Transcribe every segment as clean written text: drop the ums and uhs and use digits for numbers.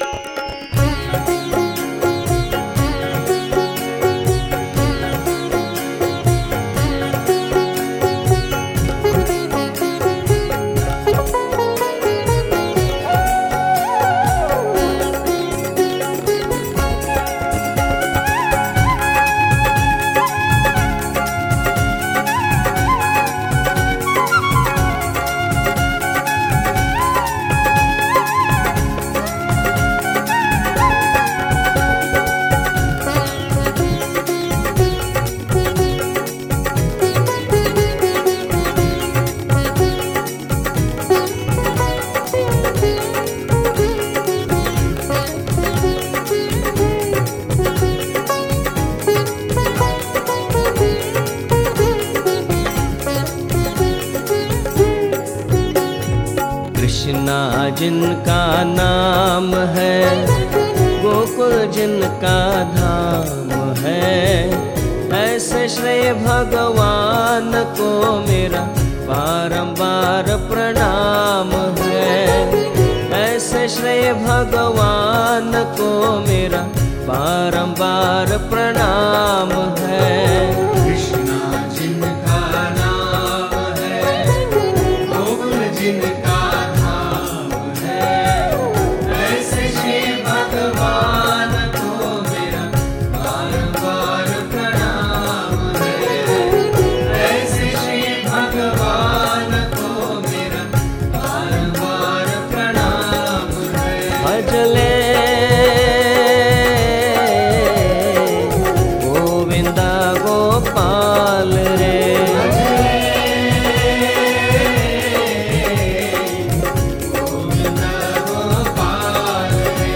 कृष्णा जिनका नाम है, गोकुल जिनका धाम है, ऐसे श्री भगवान को मेरा बारंबार प्रणाम है। ऐसे श्री भगवान को मेरा बारंबार प्रणाम है। कृष्णा जिनका नाम है, गोकुल जिनका धाम है, ऐसे श्री भगवान को मेरा बारंबार प्रणाम है। ऐसे श्री भगवान को मेरा बारंबार प्रणाम है। भजले गोविंदा गोपाल रे, गोविंदा गोपाल रे।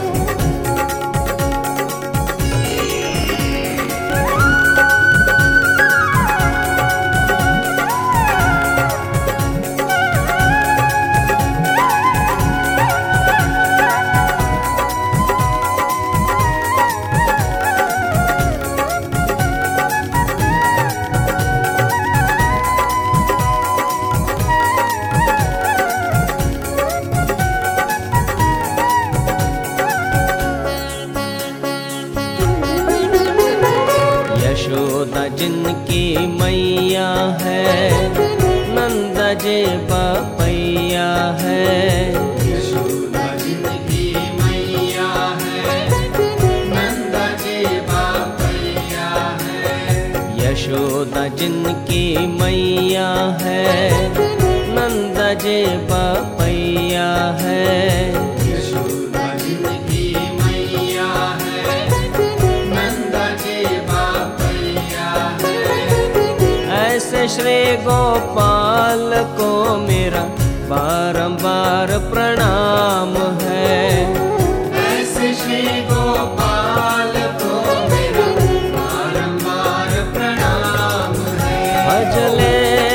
यशोदा जिनकी मैया है, नंद जी बापैया है। यशोदा जिनकी मैया है, नंद जी बापैया है। यशोदा जिनकी मैया है, नंद जी बापैया है। यशोदा जिनकी मैया है, नंद जी बापैया है। ऐसे श्री गोपाल को मेरा बारंबार प्रणाम है। ऐसे श्री गोपाल को मेरा बारंबार प्रणाम है। भजले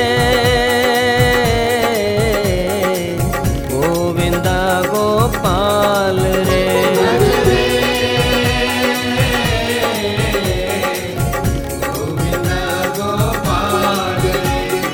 गोविंदा गोपाल रे, गोविंदा गोपाल रे।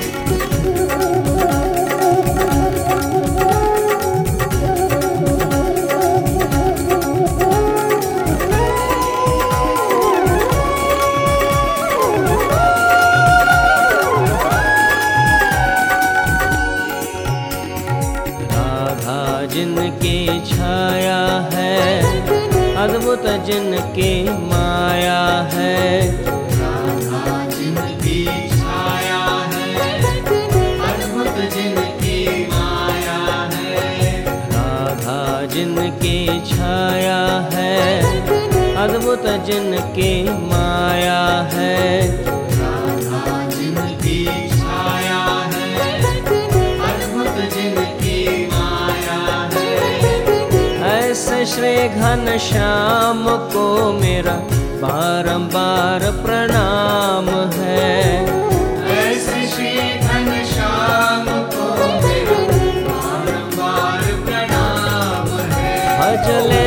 राधा जिनकी छाया है, अद्भुत जिनकी माया है। राधा जिनकी छाया है, अद्भुत जिनकी माया है। राधा जिनकी छाया है, अद्भुत जिनकी माया है। राधा जिनकी छाया है, अद्भुत जिनकी माया है। ऐसे श्री घनश्याम को मेरा बारंबार प्रणाम है। ऐसे श्री घनश्याम को मेरा बारंबार प्रणाम है। भजले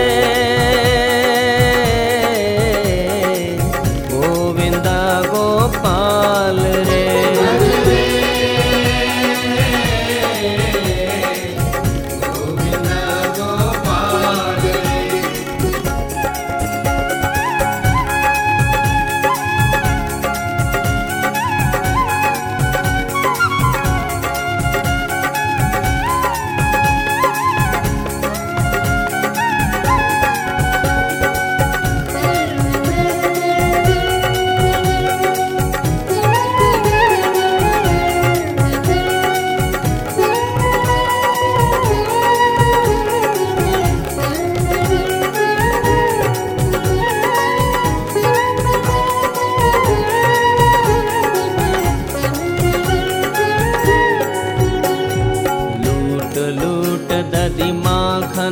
गोविंदा गोपाल रे, गोविंदा गोपाल रे।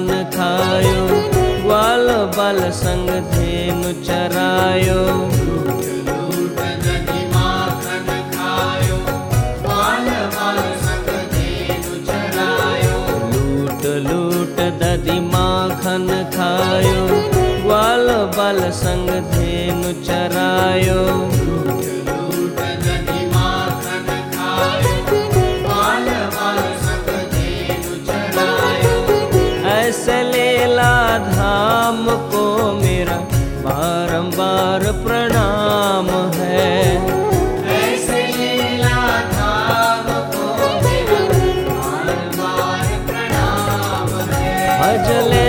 खन खायो, ग्वाल बाल संग धेनु चरायो। लूट दधि माखन खायो, ग्वाल बाल संग धेनु चरायो। लूट लूट दधि माखन खायो, ग्वाल बाल संग धेनु चरायो। लूट दधि माखन खायो, ग्वाल बाल संग धेनु चरायो। ऐसे लीला धाम को मेरा बारंबार प्रणाम है। ऐसे लीला धाम को मेरा बार-बार प्रणाम है। भजले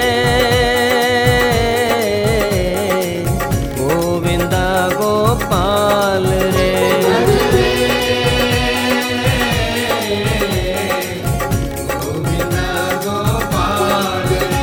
गोविंदा गोपाल रे। गोविंद गोपाल रे।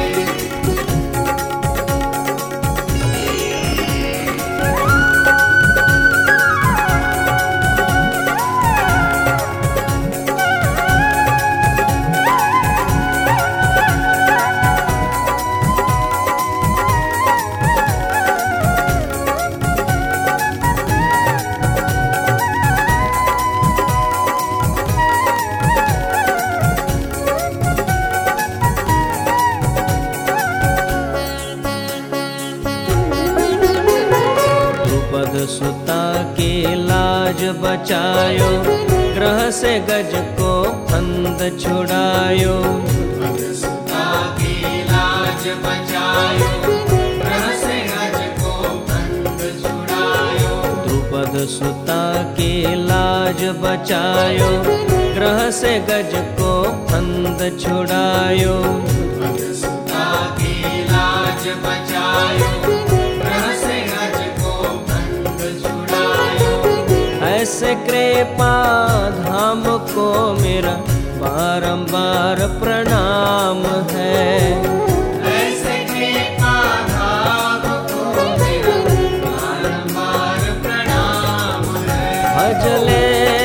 द्रुपद सुता के लाज बचायो, ग्रह से गज को फंद छुड़ायो। सुता की लाज बचायो, ग्रह से गज को बंद छुड़ायो। द्रुपद सुता के लाज बचायो, ग्रह से गज को फंद छुड़ायो। सुता की लाज बचायो, ग्रह से गज को बंद छुड़ायो। ऐसे कृपा धाम को मेरा बारंबार प्रणाम है। ऐसे कृपा धाम को मेरा बारंबार प्रणाम है। भजले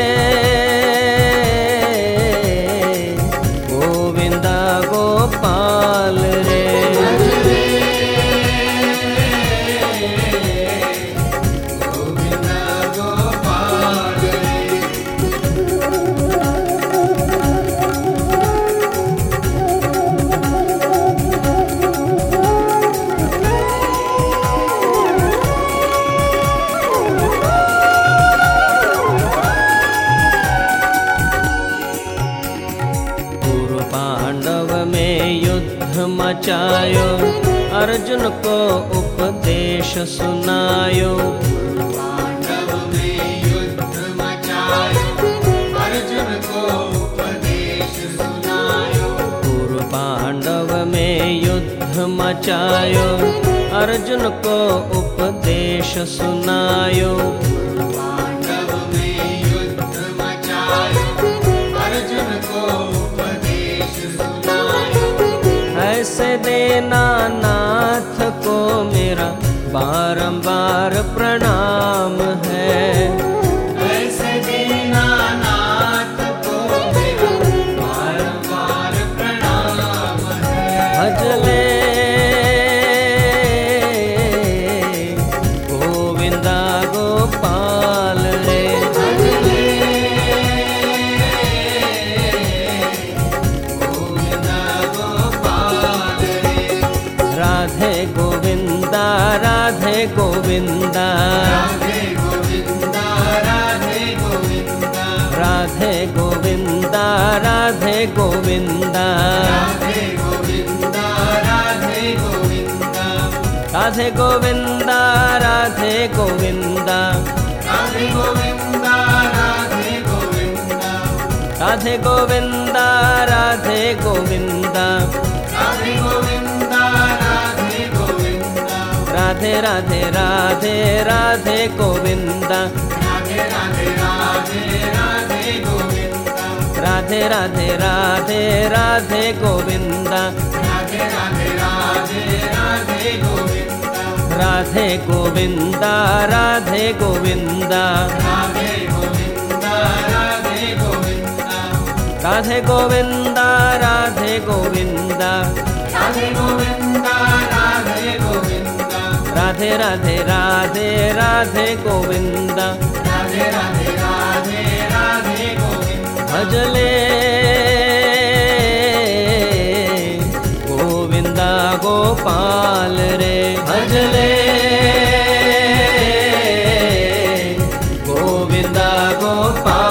गोविंदा गोपाल रे। गोविंद गोपाल रे। पूर्व पांडव में युद्ध मचायो, अर्जुन को उपदेश सुनायो। पांडव में युद्ध मचायो, अर्जुन को उपदेश सुनायो। पूर्व पांडव में युद्ध मचायो, अर्जुन को उपदेश सुनायो। पांडव में युद्ध मचायो, अर्जुन को उपदेश सुनायो। ऐसे देना नाथ को मेरा बारंबार प्रणाम है। ऐसे दीनानाथ को मेरा बारंबार प्रणाम है। भजले गोविंदा गोपाल रे। गोविंद गोपाल रे। राधे गोविंदा राधे गोविंदा राधे गोविंदा राधे गोविंदा। राधे गोविंदा राधे गोविंदा राधे गोविंदा राधे गोविंदा। राधे गोविंदा राधे गोविंदा राधे गोविंदा राधे गोविंदा। राधे गोविंदा राधे गोविंदा राधे गोविंदा राधे गोविंदा। राधे राधे राधे राधे गोविंदा राधे राधे राधे राधे गोविंदा। राधे राधे राधे राधे गोविंदा राधे राधे राधे राधे गोविंदा। राधे गोविंदा राधे गोविंदा राधे गोविंदा राधे गोविंदा। राधे गोविंदा राधे गोविंदा राधे गोविंदा राधे गोविंदा राधे राधे राधे राधे गोविंदा राधे राधे राधे राधे गोविंदा भजले गोविंदा गोपाल रे भजले गोविंदा गोपाल